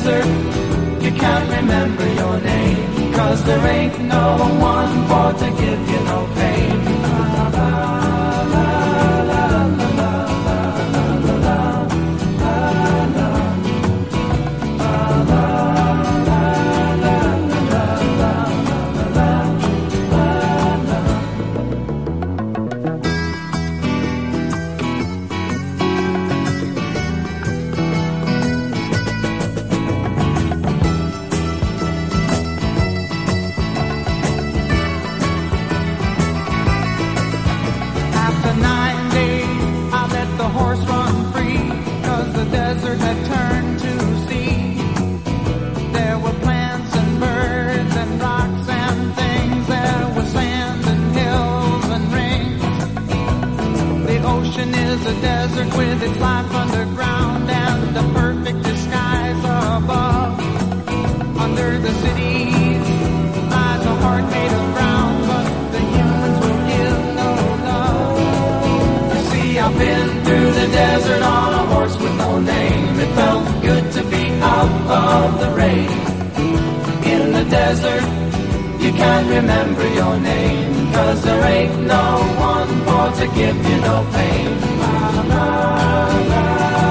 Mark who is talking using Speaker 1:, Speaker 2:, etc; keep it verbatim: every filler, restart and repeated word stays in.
Speaker 1: desert, you can't remember your name, 'cause there ain't no one for to give you no pain. La, la, la, la, la, la, la, la, la.
Speaker 2: Had turned to sea. There were plants and birds and rocks and things. There was sand and hills and rings. The ocean is a desert with its life underground and a perfect disguise above. Under the cities lies a heart made of brown, but the humans will give no love.
Speaker 1: You see, I've been through the desert on a horse with no name. It felt good to be out of the rain. In the desert, you can't remember your name, 'cause there ain't no one for to give you no pain. La, la, la.